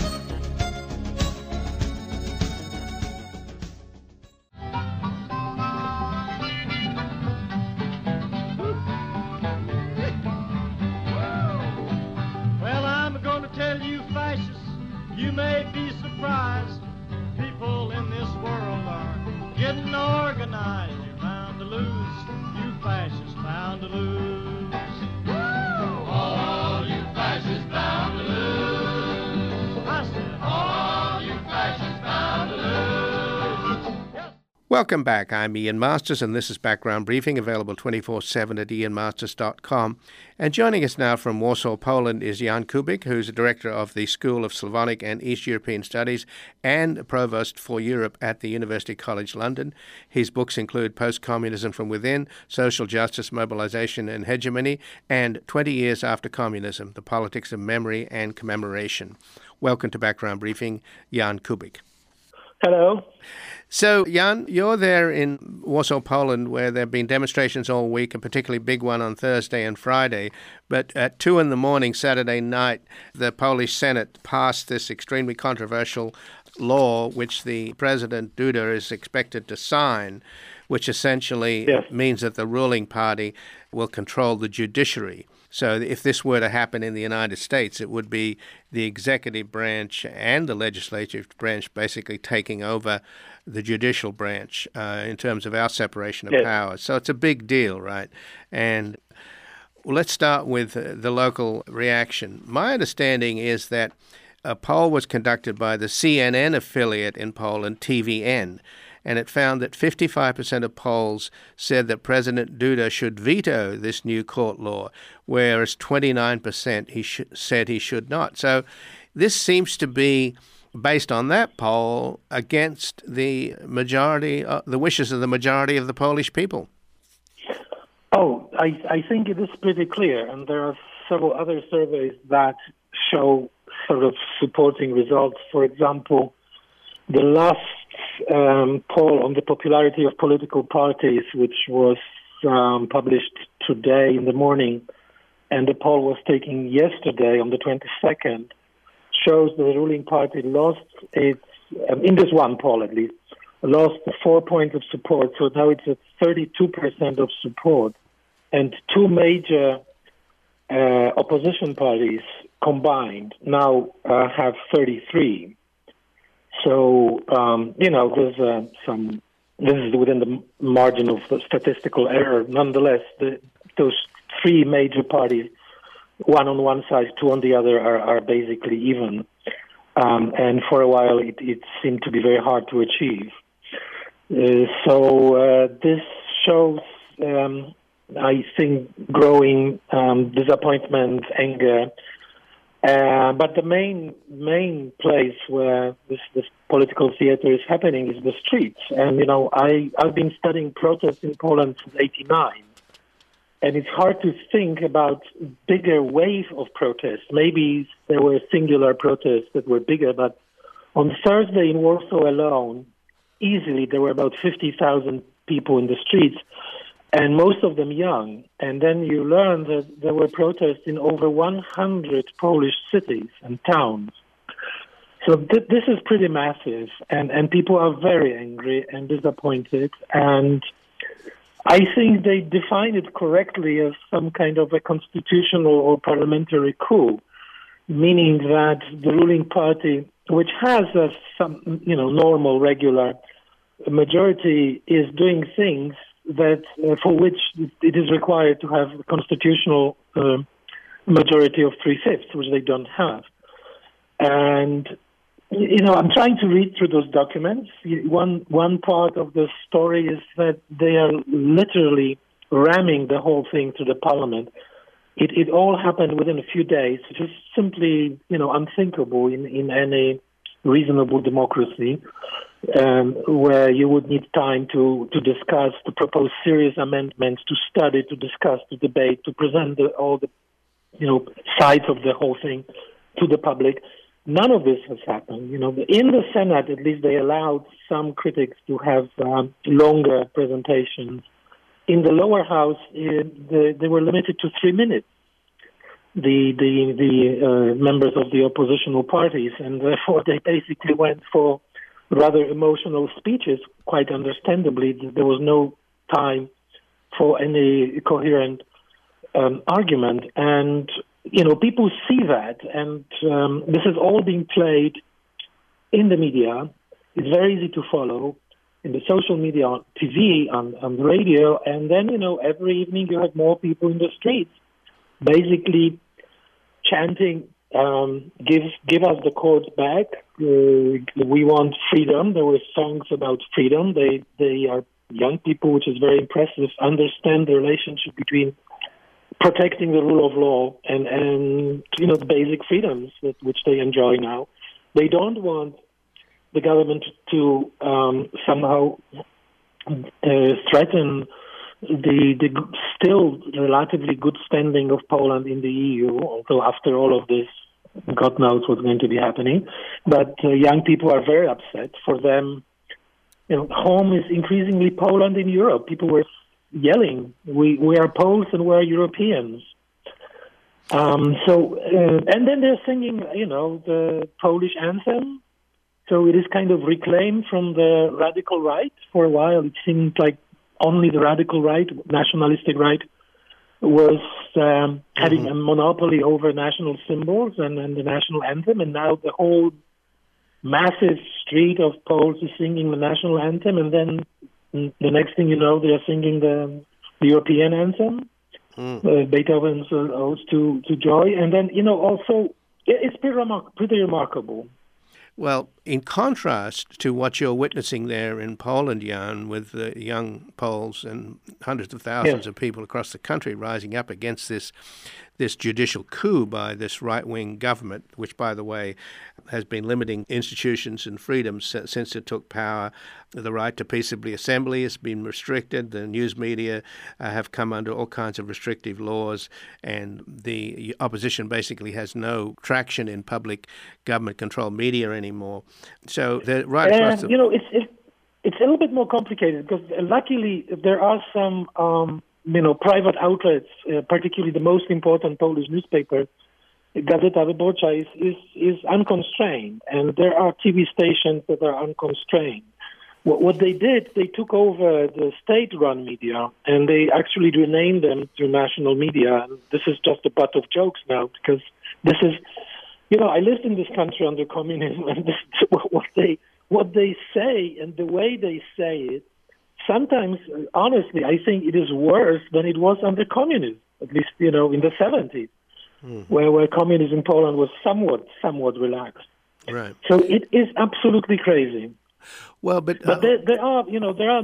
You may be surprised, people in this world are getting organized. You're bound to lose, you fascists bound to lose. All you fascists bound to lose. I said, all you fascists bound to lose. Yes. Welcome back. I'm Ian Masters, and this is Background Briefing, available twenty-four seven at ian masters dot com. And joining us now from Warsaw, Poland, is Jan Kubik, who's the director of the School of Slavonic and East European Studies and provost for Europe at the University College London. His books include Post-Communism from Within, Social Justice, Mobilization and Hegemony, and twenty years After Communism, The Politics of Memory and Commemoration. Welcome to Background Briefing, Jan Kubik. Hello. So, Jan, you're there in Warsaw, Poland, where there have been demonstrations all week, a particularly big one on Thursday and Friday. But at two in the morning Saturday night, the Polish Senate passed this extremely controversial law, which the President Duda is expected to sign, which essentially Yes. means that the ruling party will control the judiciary. So if this were to happen in the United States, it would be the executive branch and the legislative branch basically taking over the judicial branch uh, in terms of our separation of Yes. powers. So it's a big deal, right? And well, let's start with uh, the local reaction. My understanding is that a poll was conducted by the C N N affiliate in Poland, T V N, and it found that fifty-five percent of Poles said that President Duda should veto this new court law, whereas twenty-nine percent he sh- said he should not. So this seems to be, based on that poll, against the majority, uh, the wishes of the majority of the Polish people. Oh, I, I think it is pretty clear, and there are several other surveys that show sort of supporting results. For example, the last um, poll on the popularity of political parties, which was um, published today in the morning, and the poll was taken yesterday on the twenty-second, shows that the ruling party lost its, um, in this one poll at least, lost four points of support. So now it's at thirty-two percent of support. And two major uh, opposition parties combined now uh, have thirty-three. So, um, you know, there's uh, some this is within the margin of statistical error. Nonetheless, the, those three major parties, one on one side, two on the other, are, are basically even. Um, and for a while, it, it seemed to be very hard to achieve. Uh, so uh, this shows, um, I think, growing um, disappointment, anger. Uh, but the main main place where this, this political theater is happening is the streets. And, you know, I, I've been studying protests in Poland since eighty-nine. And it's hard to think about bigger wave of protests. Maybe there were singular protests that were bigger, but on Thursday in Warsaw alone, easily there were about fifty thousand people in the streets, and most of them young. And then you learn that there were protests in over one hundred Polish cities and towns. So th- this is pretty massive, and, and people are very angry and disappointed. And I think they define it correctly as some kind of a constitutional or parliamentary coup, meaning that the ruling party, which has a, some, you know, normal, regular majority, is doing things that uh, for which it is required to have a constitutional uh, majority of three-fifths, which they don't have. And, you know, I'm trying to read through those documents. One one part of the story is that they are literally ramming the whole thing to the parliament. It it all happened within a few days, which is simply, you know, unthinkable in, in any reasonable democracy, um, where you would need time to, to discuss, to propose serious amendments, to study, to discuss, to debate, to present the, all the, you know, sides of the whole thing to the public. None of this has happened. You know, in the Senate, at least, they allowed some critics to have um, longer presentations. In the lower house, uh, the, they were limited to three minutes. The the the uh, members of the oppositional parties, and therefore they basically went for rather emotional speeches. Quite understandably, there was no time for any coherent um, argument, and you know, people see that, and um, this is all being played in the media. It's very easy to follow in the social media, on T V, on, on the radio, and then, you know, every evening you have more people in the streets basically chanting, um, give give us the court back, uh, we want freedom. There were songs about freedom. They, they are young people, which is very impressive, understand the relationship between protecting the rule of law and, and you know, the basic freedoms that, which they enjoy now. They don't want the government to um, somehow uh, threaten the, the still relatively good standing of Poland in the E U, although after all of this, God knows what's going to be happening. But uh, young people are very upset. For them, you know, home is increasingly Poland in Europe. People were yelling, we we are Poles and we're Europeans. Um, so, uh, and then they're singing, you know, the Polish anthem. So it is kind of reclaimed from the radical right. For a while, it seemed like only the radical right, nationalistic right, was um, having mm-hmm. a monopoly over national symbols and, and the national anthem. And now the whole massive street of Poles is singing the national anthem, and then the next thing you know, they are singing the, the European anthem, mm. uh, Beethoven's uh, Ode to, to Joy. And then, you know, also, it's pretty, remar- pretty remarkable. Well, in contrast to what you're witnessing there in Poland, Jan, with the young Poles and hundreds of thousands yes. of people across the country rising up against this this judicial coup by this right-wing government, which, by the way, has been limiting institutions and freedoms since it took power. The right to peaceably assembly has been restricted. The news media uh, have come under all kinds of restrictive laws, and the opposition basically has no traction in public government-controlled media anymore. So, they're right and, across the... you know, it's, it's, it's a little bit more complicated because luckily there are some... Um, you know, private outlets, uh, particularly the most important Polish newspaper, Gazeta Wyborcza, is, is, is unconstrained. And there are T V stations that are unconstrained. What, what they did, they took over the state-run media, and they actually renamed them to national media. And this is just a butt of jokes now, because this is, you know, I lived in this country under communism, and this, what they what they say and the way they say it sometimes, honestly, I think it is worse than it was under communism, at least, you know, in the seventies, mm-hmm. where, where communism in Poland was somewhat, somewhat relaxed. Right. So it is absolutely crazy. Well, but... Uh, but there, there are, you know, there are,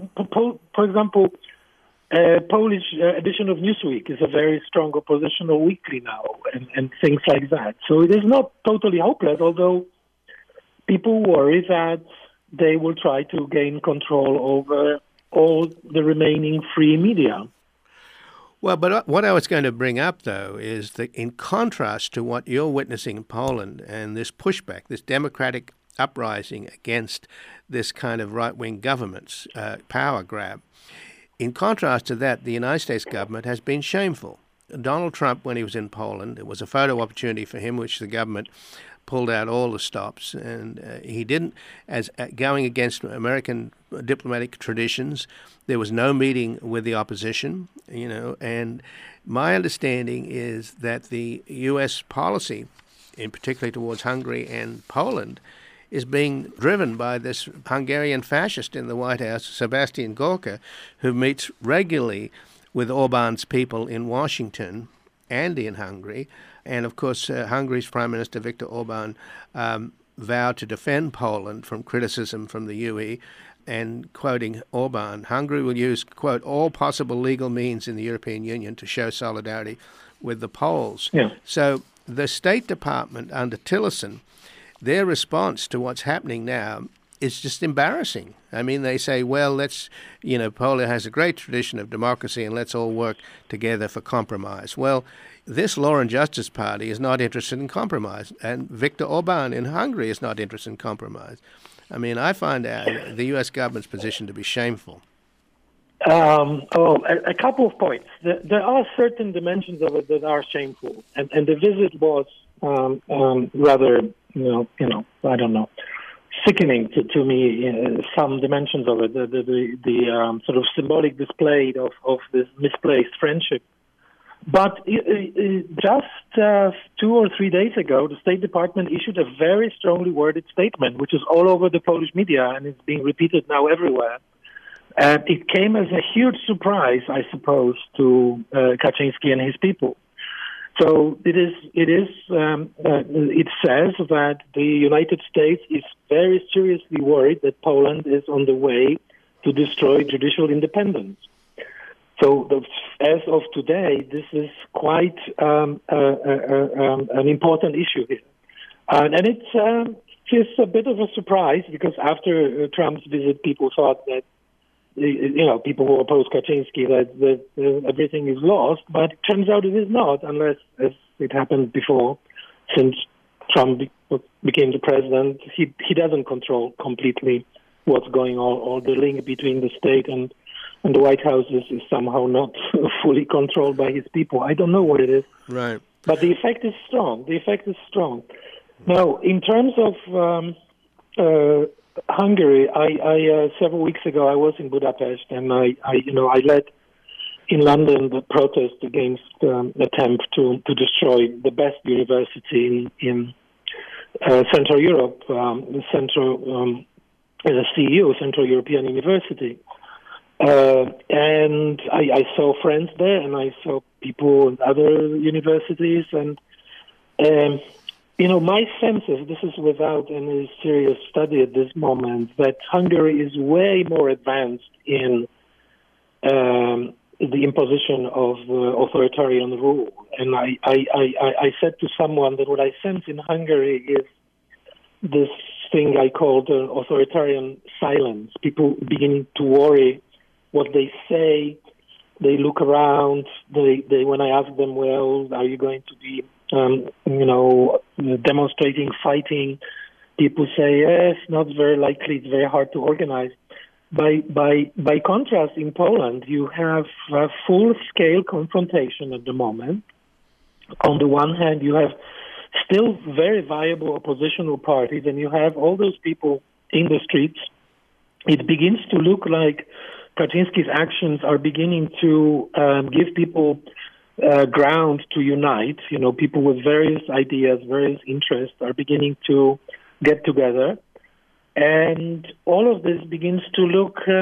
for example, uh, Polish uh, edition of Newsweek is a very strong oppositional weekly now, and, and things like that. So it is not totally hopeless, although people worry that they will try to gain control over all the remaining free media. Well, but what I was going to bring up, though, is that in contrast to what you're witnessing in Poland and this pushback, this democratic uprising against this kind of right-wing government's uh, power grab, in contrast to that, the United States government has been shameful. Donald Trump, when he was in Poland, it was a photo opportunity for him, which the government pulled out all the stops, and uh, he didn't, as uh, going against American diplomatic traditions. There was no meeting with the opposition, you know, and my understanding is that the U S policy, in particular towards Hungary and Poland, is being driven by this Hungarian fascist in the White House, Sebastian Gorka, who meets regularly with Orban's people in Washington and in Hungary. And, of course, uh, Hungary's Prime Minister Viktor Orban um, vowed to defend Poland from criticism from the U E, and quoting Orban, Hungary will use, quote, all possible legal means in the European Union to show solidarity with the Poles. Yeah. So the State Department under Tillerson, their response to what's happening now is just embarrassing. I mean, they say, well, let's, you know, Poland has a great tradition of democracy and let's all work together for compromise. Well, this Law and Justice Party is not interested in compromise, and Viktor Orban in Hungary is not interested in compromise. I mean, I find uh, the U S government's position to be shameful. Um, oh, a, a couple of points. There, there are certain dimensions of it that are shameful, and, and the visit was um, um, rather, you know, you know, I don't know, sickening to, to me. Uh, some dimensions of it, the the, the, the um, sort of symbolic display of, of this misplaced friendship. But uh, uh, just uh, two or three days ago, the State Department issued a very strongly worded statement, which is all over the Polish media and is being repeated now everywhere. And it came as a huge surprise, I suppose, to uh, Kaczynski and his people. So it is. It is. Um, uh, it says that the United States is very seriously worried that Poland is on the way to destroy judicial independence. So, the, as of today, this is quite um, uh, uh, um, an important issue here, uh, and it's um, just a bit of a surprise because after uh, Trump's visit, people thought that, you know, people who oppose Kaczynski, that, that uh, everything is lost, but it turns out it is not, unless, as it happened before, since Trump be- became the president, he he doesn't control completely what's going on, or the link between the state and And the White House is, is somehow not fully controlled by his people. I don't know what it is. Right. But the effect is strong. The effect is strong. Now, in terms of um, uh, Hungary, I, I uh, several weeks ago I was in Budapest, and I, I you know, I led in London the protest against um, attempt to, to destroy the best university in, in uh, Central Europe, um, the Central um, as a C E O, Central European University. Uh, and I, I saw friends there, and I saw people in other universities, and um, you know, my sense is, this is without any serious study at this moment, that Hungary is way more advanced in um, the imposition of uh, authoritarian rule. And I, I, I, I said to someone that what I sense in Hungary is this thing I called uh, authoritarian silence. People beginning to worry what they say. They look around. They, they, when I ask them, well, are you going to be, um, you know, demonstrating, fighting? People say, yes, not very likely. It's very hard to organize. By by by contrast, in Poland, you have a full-scale confrontation at the moment. On the one hand, you have still very viable oppositional parties, and you have all those people in the streets. It begins to look like Kaczynski's actions are beginning to um, give people uh, ground to unite. You know, people with various ideas, various interests are beginning to get together. And all of this begins to look um,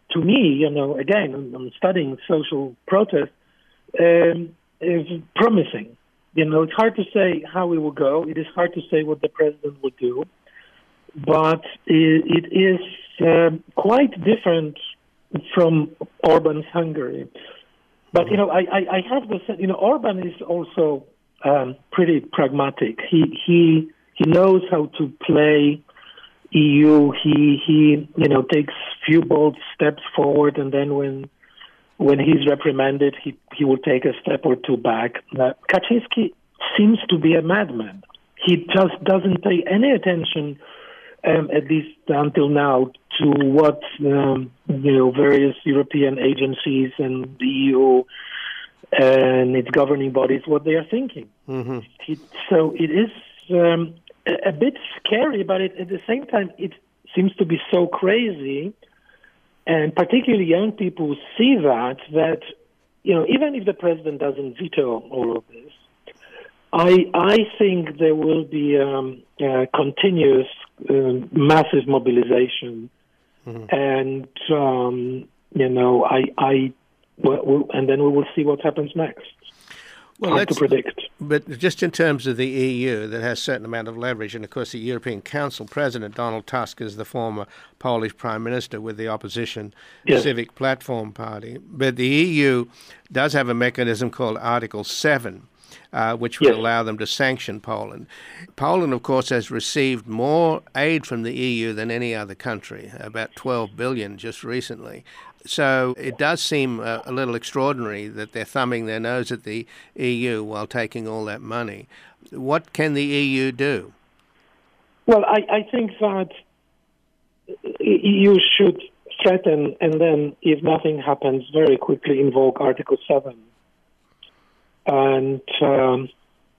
to me, you know, again, I'm, I'm studying social protest, um, is promising. You know, it's hard to say how it will go. It is hard to say what the president will do, but it, it is um, quite different from Orban's Hungary. But, you know, I, I, I have to say, you know, Orban is also um, pretty pragmatic. He he he knows how to play E U. He he you know takes few bold steps forward, and then when when he's reprimanded, he he will take a step or two back. Uh, Kaczynski seems to be a madman. He just doesn't pay any attention, um, at least until now, to what um, you know various European agencies and the E U and its governing bodies what they are thinking. Mm-hmm. He, so it is um, a, a bit scary, but it, at the same time, it seems to be so crazy. And particularly young people see that, that, you know, even if the president doesn't veto all of this, I I think there will be um, uh, continuous uh, massive mobilization. Mm-hmm. And, um, you know, I, I well, well, and then we will see what happens next. Well, Hard to predict. But just in terms of the E U, that has a certain amount of leverage, and of course the European Council President, Donald Tusk, is the former Polish Prime Minister with the opposition yes. Civic Platform Party. But the E U does have a mechanism called Article seven, uh, which would yes. allow them to sanction Poland. Poland, of course, has received more aid from the E U than any other country, about twelve billion dollars just recently. So it does seem a, a little extraordinary that they're thumbing their nose at the E U while taking all that money. What can the E U do? Well, I, I think that E U should threaten and then, if nothing happens, very quickly invoke Article seven. And um,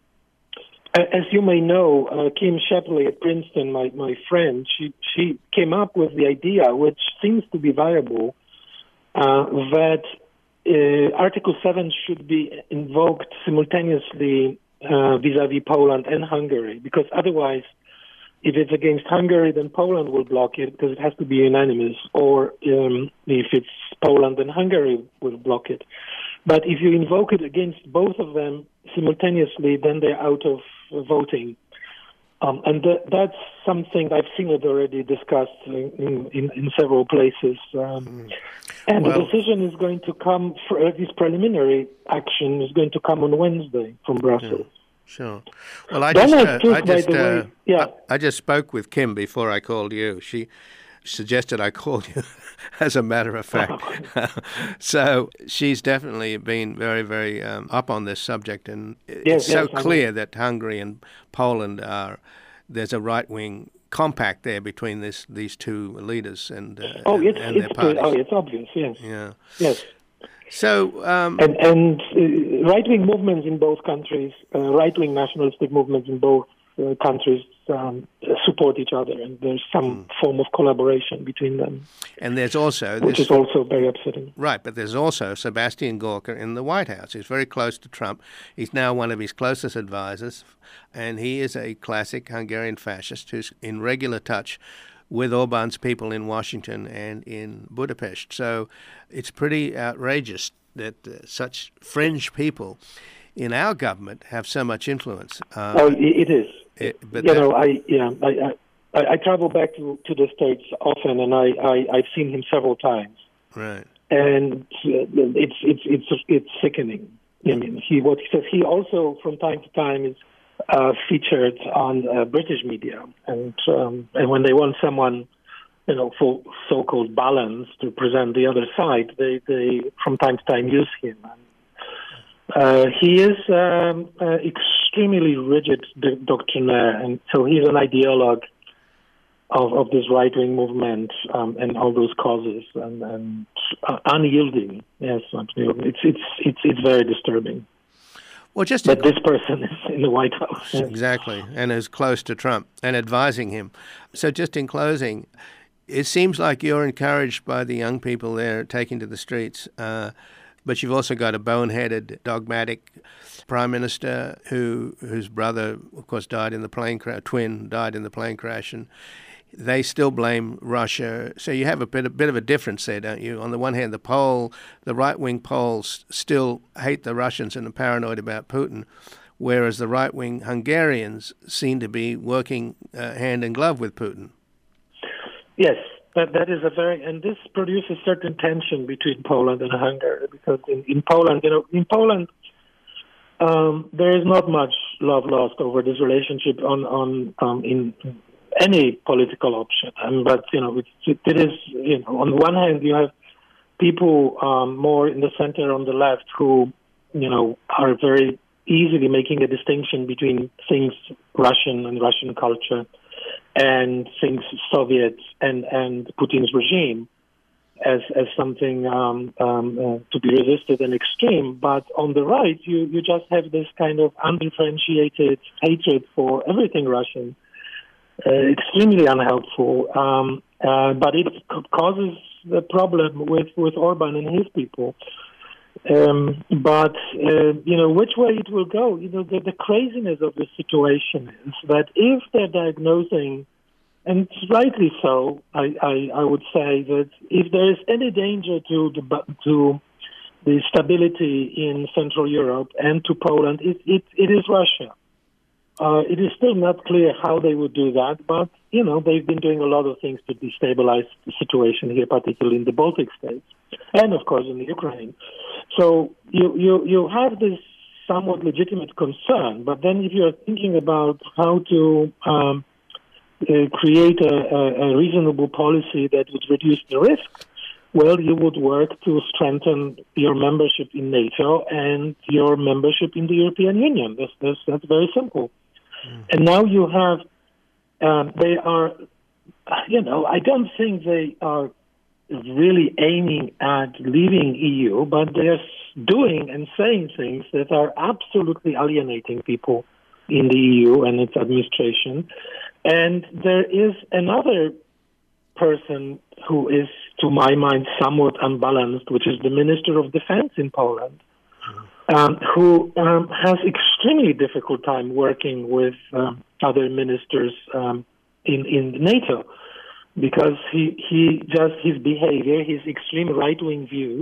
as you may know, uh, Kim Shapley at Princeton, my, my friend, she, she came up with the idea, which seems to be viable, Uh, that uh, Article seven should be invoked simultaneously uh, vis-à-vis Poland and Hungary, because otherwise, if it's against Hungary, then Poland will block it because it has to be unanimous, or um, if it's Poland, then Hungary will block it. But if you invoke it against both of them simultaneously, then they're out of uh, voting. Um, and th- that's something I've seen it already discussed in, in, in several places. Um, mm. And well, the decision is going to come, for, uh, this preliminary action is going to come on Wednesday from Brussels. Yeah, sure. Well, I just, uh, Tusk, I, just, uh, way, yeah. I, I just spoke with Kim before I called you. She suggested I called you, as a matter of fact. So she's definitely been very, very um, up on this subject, and yes, it's so yes, clear that Hungary and Poland are, there's a right-wing compact there between this, these two leaders and, uh, oh, and, it's, and it's, their parties. Oh, it's obvious, yes. Yeah. Yes. So, um, and, and uh, right-wing movements in both countries, uh, right-wing nationalistic movements in both uh, countries um, support each other, and there's some mm. form of collaboration between them. And there's also... Which this, is also very upsetting. Right, but there's also Sebastian Gorka in the White House. He's very close to Trump. He's now one of his closest advisors, and he is a classic Hungarian fascist who's in regular touch with Orban's people in Washington and in Budapest. So it's pretty outrageous that uh, such fringe people in our government have so much influence. Uh, oh, it is. It, but you that, know, I yeah, I, I I travel back to, to the States often, and I, I I've seen him several times. Right. And it's it's it's it's sickening. I mean, he what he says. He also from time to time is uh, featured on uh, British media, and um, and when they want someone, you know, for so-called balance to present the other side, they they from time to time use him. And, Uh, he is um, uh, extremely rigid do- doctrinaire, and so he's an ideologue of, of this right-wing movement um, and all those causes, and, and uh, unyielding. Yes, it's it's it's it's very disturbing. Well, just but this person is in the White House. Yes. Exactly, and is close to Trump and advising him. So, just in closing, it seems like you're encouraged by the young people there taking to the streets. Uh, But you've also got a boneheaded, dogmatic prime minister who, whose brother, of course, died in the plane crash. Twin died in the plane crash, and they still blame Russia. So you have a bit, a bit of a difference there, don't you? On the one hand, the Pole, the right-wing Poles still hate the Russians and are paranoid about Putin, whereas the right-wing Hungarians seem to be working uh, hand in glove with Putin. Yes, that that is a very, and this produces certain tension between Poland and Hungary, because in, in Poland, you know, in Poland, um, there is not much love lost over this relationship on on um, in any political option. Um, but you know, it, it is, you know, on the one hand, you have people um, more in the center on the left who, you know, are very easily making a distinction between things Russian and Russian culture and things Soviet and, and Putin's regime as as something um, um, uh, to be resisted and extreme. But on the right, you, you just have this kind of undifferentiated hatred for everything Russian, uh, extremely unhelpful. Um, uh, but it causes the problem with, with Orban and his people. Um, but, uh, you know, which way it will go, you know, the, the craziness of the situation is that if they're diagnosing, and rightly so, I, I, I would say that if there is any danger to the, to the stability in Central Europe and to Poland, it, it, it is Russia. Uh, it is still not clear how they would do that, but, you know, they've been doing a lot of things to destabilize the situation here, particularly in the Baltic states, and, of course, in the Ukraine. So you, you, you have this somewhat legitimate concern, but then if you're thinking about how to um, uh, create a, a, a reasonable policy that would reduce the risk, well, you would work to strengthen your membership in NATO and your membership in the European Union. That's, that's, that's very simple. Mm. And now you have, um, they are, you know, I don't think they are really aiming at leaving E U, but they are doing and saying things that are absolutely alienating people in the E U and its administration. And there is another person who is, to my mind, somewhat unbalanced, which is the Minister of Defense in Poland, um, who um, has extremely difficult time working with um, other ministers um, in, in NATO, because he, he just, his behavior, his extreme right-wing views,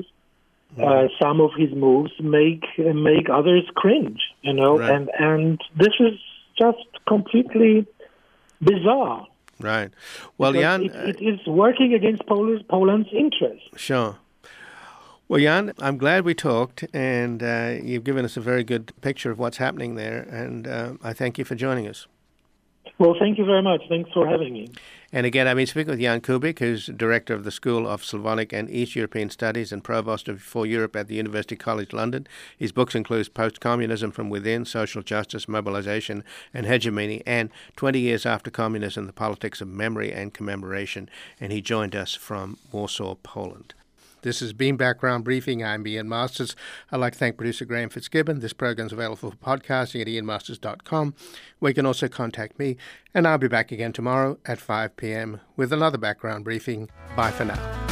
uh, some of his moves make uh, make others cringe, you know, right. and, and this is just completely bizarre. Right. Well, Because Jan... It, it is working against Poland's, Poland's interests. Sure. Well, Jan, I'm glad we talked, and uh, you've given us a very good picture of what's happening there, and uh, I thank you for joining us. Well, thank you very much. Thanks for having me. And again, I've been speaking with Jan Kubik, who's Director of the School of Slavonic and East European Studies and Provost for Europe at the University College London. His books include Post-Communism from Within, Social Justice, Mobilization and Hegemony, and twenty years After Communism, The Politics of Memory and Commemoration. And he joined us from Warsaw, Poland. This has been Background Briefing. I'm Ian Masters. I'd like to thank producer Graham Fitzgibbon. This program is available for podcasting at ian masters dot com, where you can also contact me. And I'll be back again tomorrow at five p.m. with another Background Briefing. Bye for now.